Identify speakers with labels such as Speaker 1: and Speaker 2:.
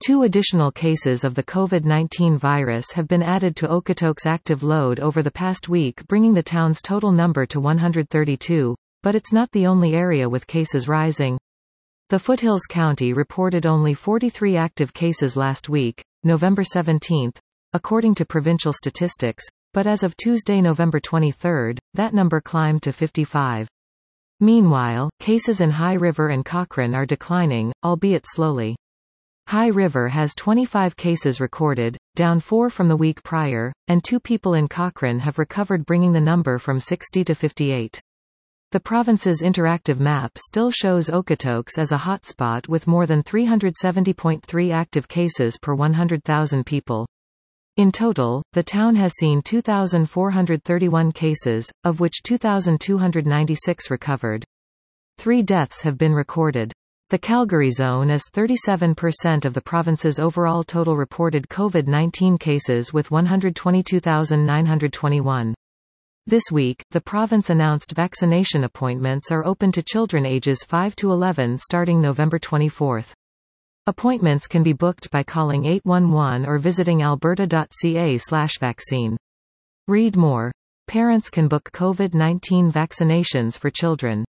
Speaker 1: 2 additional cases of the COVID-19 virus have been added to Okotoks' active load over the past week, bringing the town's total number to 132, but it's not the only area with cases rising. The Foothills County reported only 43 active cases last week, November 17, according to provincial statistics, but as of Tuesday, November 23, that number climbed to 55. Meanwhile, cases in High River and Cochrane are declining, albeit slowly. High River has 25 cases recorded, down 4 from the week prior, and 2 people in Cochrane have recovered, bringing the number from 60 to 58. The province's interactive map still shows Okotoks as a hotspot with more than 370.3 active cases per 100,000 people. In total, the town has seen 2,431 cases, of which 2,296 recovered. 3 deaths have been recorded. The Calgary zone is 37% of the province's overall total reported COVID-19 cases with 122,921. This week, the province announced vaccination appointments are open to children ages 5 to 11 starting November 24. Appointments can be booked by calling 811 or visiting alberta.ca/vaccine. Read more. Parents can book COVID-19 vaccinations for children.